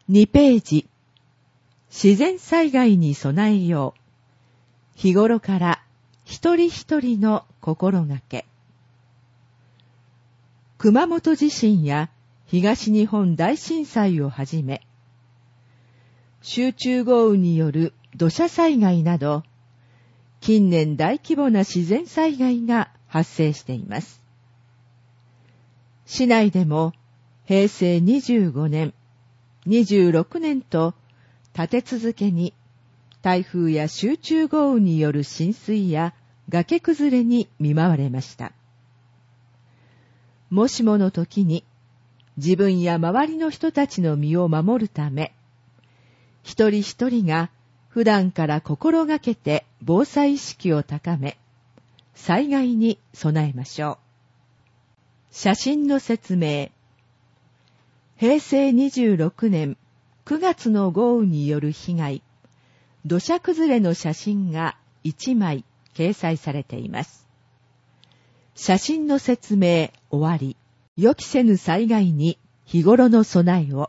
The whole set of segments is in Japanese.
2ページ、自然災害に備えよう。日頃から一人一人の心がけ。熊本地震や東日本大震災をはじめ、集中豪雨による土砂災害など、近年大規模な自然災害が発生しています。市内でも平成25年、26年と立て続けに台風や集中豪雨による浸水や崖崩れに見舞われました。もしもの時に自分や周りの人たちの身を守るため、一人一人が普段から心がけて防災意識を高め、災害に備えましょう。写真の説明。平成26年9月の豪雨による被害、土砂崩れの写真が1枚掲載されています。写真の説明終わり。予期せぬ災害に日頃の備えを。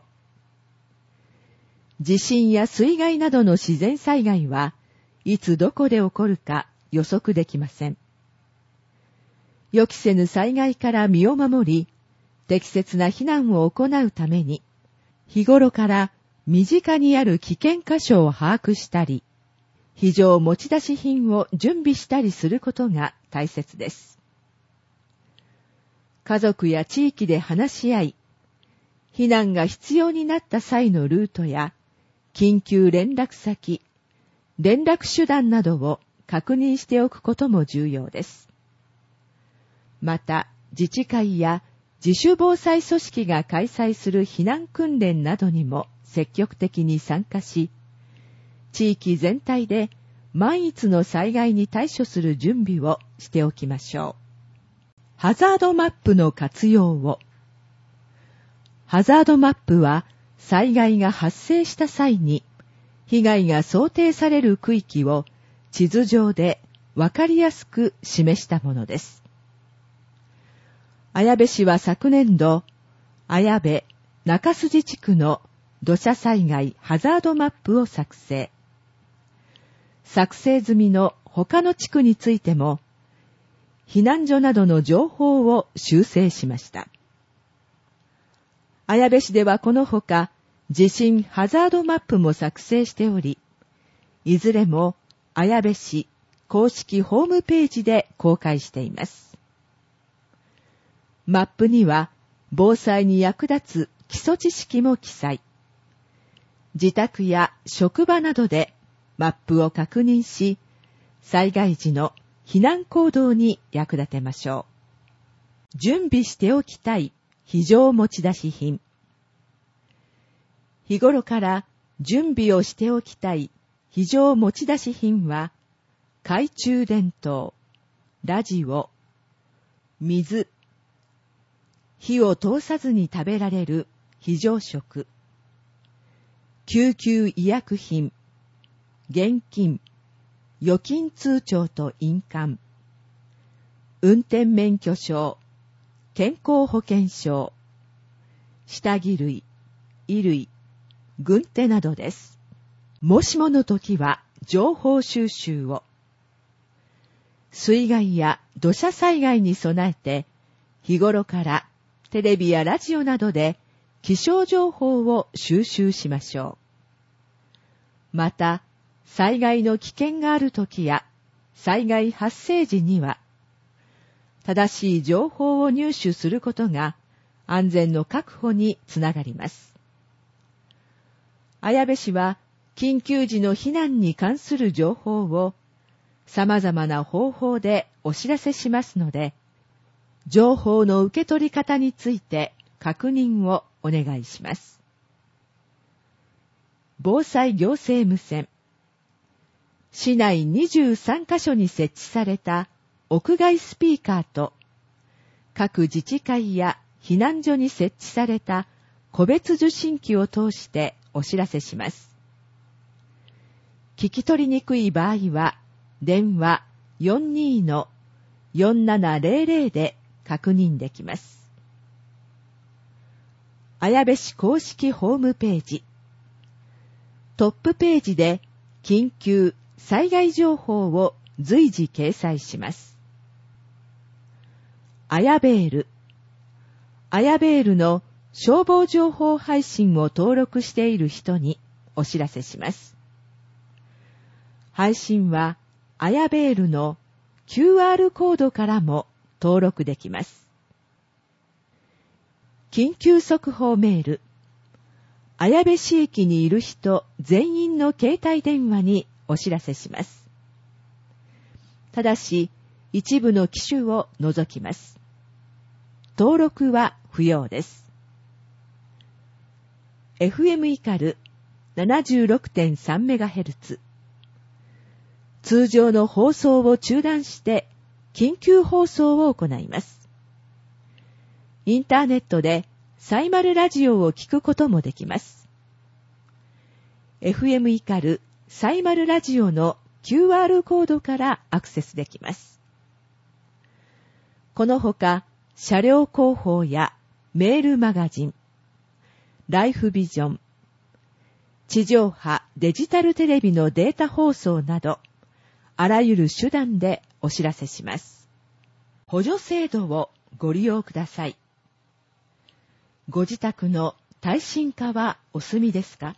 地震や水害などの自然災害はいつどこで起こるか予測できません。予期せぬ災害から身を守り、適切な避難を行うために、日頃から身近にある危険箇所を把握したり、非常持ち出し品を準備したりすることが大切です。家族や地域で話し合い、避難が必要になった際のルートや、緊急連絡先、連絡手段などを確認しておくことも重要です。また、自治会や自主防災組織が開催する避難訓練などにも積極的に参加し、地域全体で万一の災害に対処する準備をしておきましょう。ハザードマップの活用を。ハザードマップは災害が発生した際に被害が想定される区域を地図上でわかりやすく示したものです。綾部市は昨年度、綾部中筋地区の土砂災害ハザードマップを作成。作成済みの他の地区についても、避難所などの情報を修正しました。綾部市ではこのほか、地震ハザードマップも作成しており、いずれも綾部市公式ホームページで公開しています。マップには防災に役立つ基礎知識も記載。自宅や職場などでマップを確認し、災害時の避難行動に役立てましょう。準備しておきたい非常持ち出し品。日頃から準備をしておきたい非常持ち出し品は、懐中電灯、ラジオ、水、火を通さずに食べられる非常食、救急医薬品、現金、預金通帳と印鑑、運転免許証、健康保険証、下着類、衣類、軍手などです。もしもの時は情報収集を。水害や土砂災害に備えて、日頃からテレビやラジオなどで気象情報を収集しましょう。また、災害の危険がある時や災害発生時には、正しい情報を入手することが安全の確保につながります。綾部市は緊急時の避難に関する情報を様々な方法でお知らせしますので、情報の受け取り方について確認をお願いします。防災行政無線。市内23カ所に設置された屋外スピーカーと、各自治会や避難所に設置された個別受信機を通してお知らせします。聞き取りにくい場合は、電話 42-4700 で確認できます。綾部市公式ホームページ。 トップページで緊急災害情報を随時掲載します。アヤベール。アヤベールの消防情報配信を登録している人にお知らせします。配信はアヤベールの QR コードからも登録できます。緊急速報メール。綾部市駅にいる人全員の携帯電話にお知らせします。ただし、一部の機種を除きます。登録は不要です。FM イカル 76.3MHz。通常の放送を中断して緊急放送を行います。インターネットでサイマルラジオを聞くこともできます。FM イカルサイマルラジオの QR コードからアクセスできます。このほか、車両広報やメールマガジン、ライフビジョン、地上波デジタルテレビのデータ放送など、あらゆる手段でお知らせします。補助制度をご利用ください。ご自宅の耐震化はお済みですか？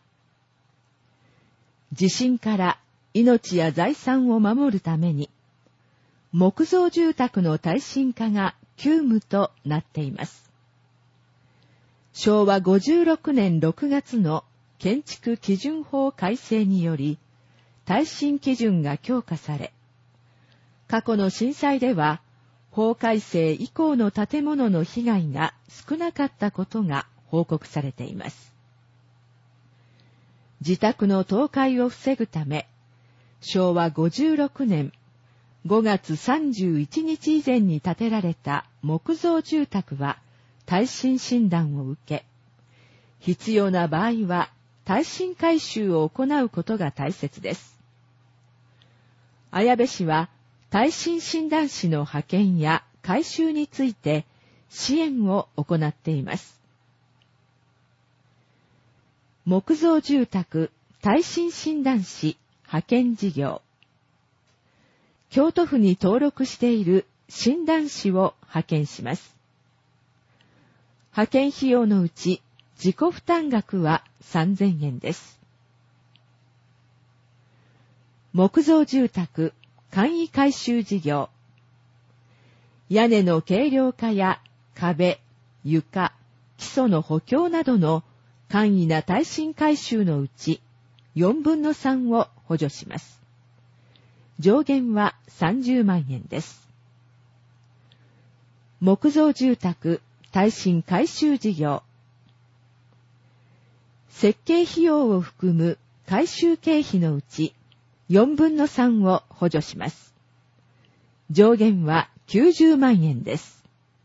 地震から命や財産を守るために、木造住宅の耐震化が急務となっています。昭和56年6月の建築基準法改正により、耐震基準が強化され、過去の震災では、法改正以降の建物の被害が少なかったことが報告されています。自宅の倒壊を防ぐため、昭和56年5月31日以前に建てられた木造住宅は耐震診断を受け、必要な場合は耐震改修を行うことが大切です。綾部市は耐震診断士の派遣や改修について支援を行っています。木造住宅耐震診断士派遣事業。京都府に登録している診断士を派遣します。派遣費用のうち自己負担額は3000円です。木造住宅簡易改修事業。屋根の軽量化や壁、床、基礎の補強などの簡易な耐震改修のうち4分の3を補助します。上限は30万円です。木造住宅耐震改修事業。設計費用を含む改修経費のうち4分の3を補助します。上限は90万円です。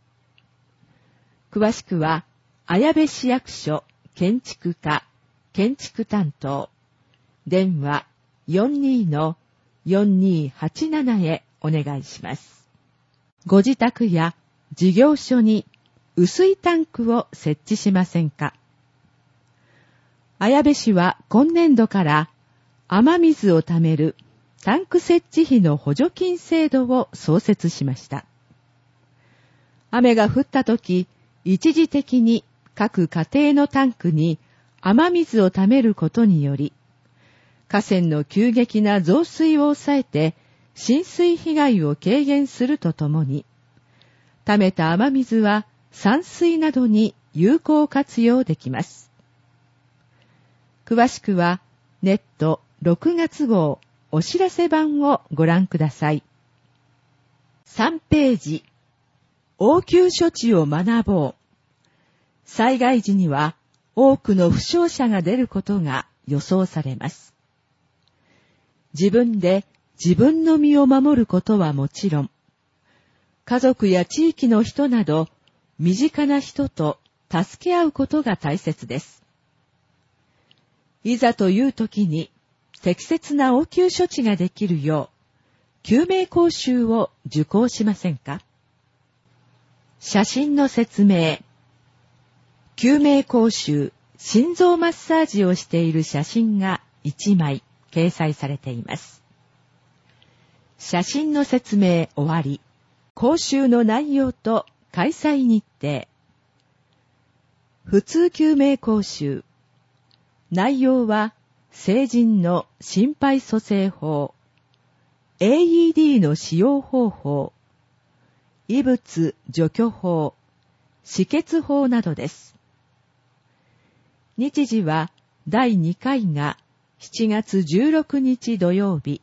詳しくは、綾部市役所建築課建築担当電話 42-4287 へお願いします。ご自宅や事業所に雨水タンクを設置しませんか？綾部市は今年度から雨水をためるタンク設置費の補助金制度を創設しました。雨が降ったとき、一時的に各家庭のタンクに雨水をためることにより、河川の急激な増水を抑えて浸水被害を軽減するとともに、ためた雨水は散水などに有効活用できます。詳しくはネット6月号お知らせ版をご覧ください。3ページ、応急処置を学ぼう。災害時には多くの負傷者が出ることが予想されます。自分で自分の身を守ることはもちろん、家族や地域の人など身近な人と助け合うことが大切です。いざという時に適切な応急処置ができるよう、救命講習を受講しませんか？写真の説明。救命講習、心臓マッサージをしている写真が 1枚掲載されています。写真の説明終わり。講習の内容と開催日程。普通救命講習。内容は、成人の心肺蘇生法、AED の使用方法、異物除去法、止血法などです。日時は第2回が7月16日土曜日。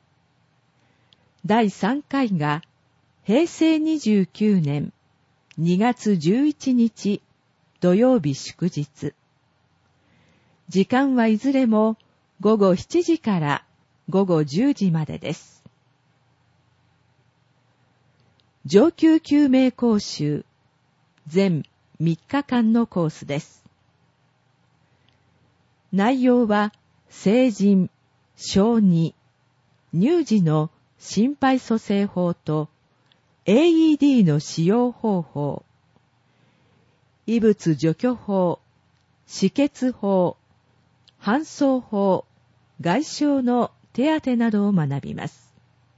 第3回が平成29年2月11日土曜日祝日。時間はいずれも午後7時から午後10時までです。上級救命講習、全3日間のコースです。内容は、成人、小児、乳児の心肺蘇生法と AED の使用方法、異物除去法、止血法、搬送法、外傷の手当などを学びます。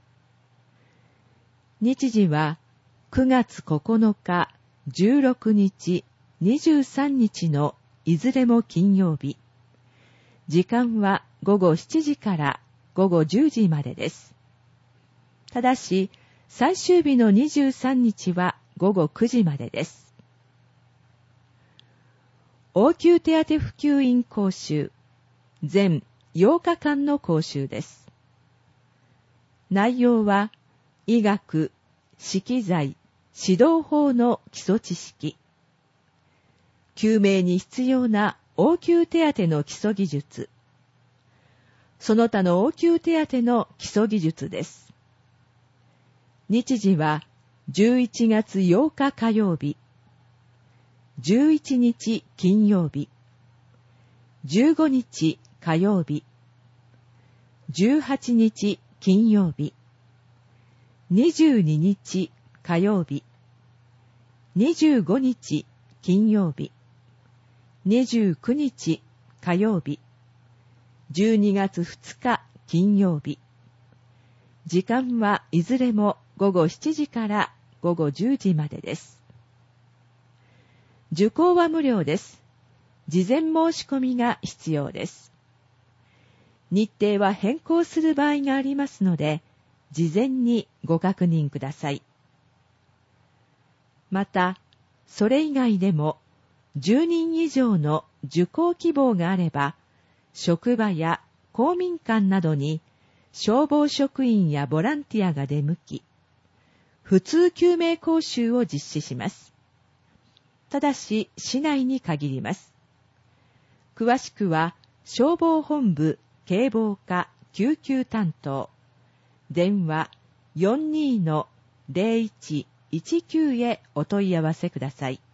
日時は9月9日、16日、23日のいずれも金曜日。時間は午後7時から午後10時までです。ただし、最終日の23日は午後9時までです。応急手当普及員講習、全8日間の講習です。内容は、医学、資機材、指導法の基礎知識、救命に必要な応急手当の基礎技術、その他の応急手当の基礎技術です。日時は11月8日火曜日、11日金曜日、15日火曜日、18日金曜日、22日火曜日、25日金曜日、29日火曜日、12月2日金曜日。時間はいずれも午後7時から午後10時までです。受講は無料です。事前申し込みが必要です。日程は変更する場合がありますので、事前にご確認ください。また、それ以外でも、10人以上の受講希望があれば、職場や公民館などに消防職員やボランティアが出向き、普通救命講習を実施します。ただし、市内に限ります。詳しくは、消防本部警防課救急担当、電話 42-0119 へお問い合わせください。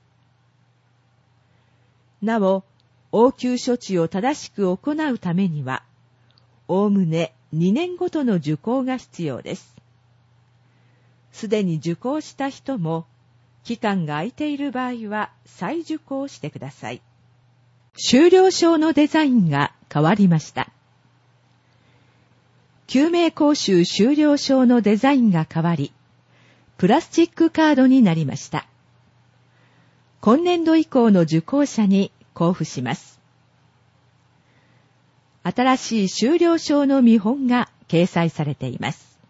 なお、応急処置を正しく行うためには、おおむね2年ごとの受講が必要です。すでに受講した人も、期間が空いている場合は再受講してください。修了証のデザインが変わりました。救命講習修了証のデザインが変わり、プラスチックカードになりました。今年度以降の受講者に交付します。新しい修了証の見本が掲載されています。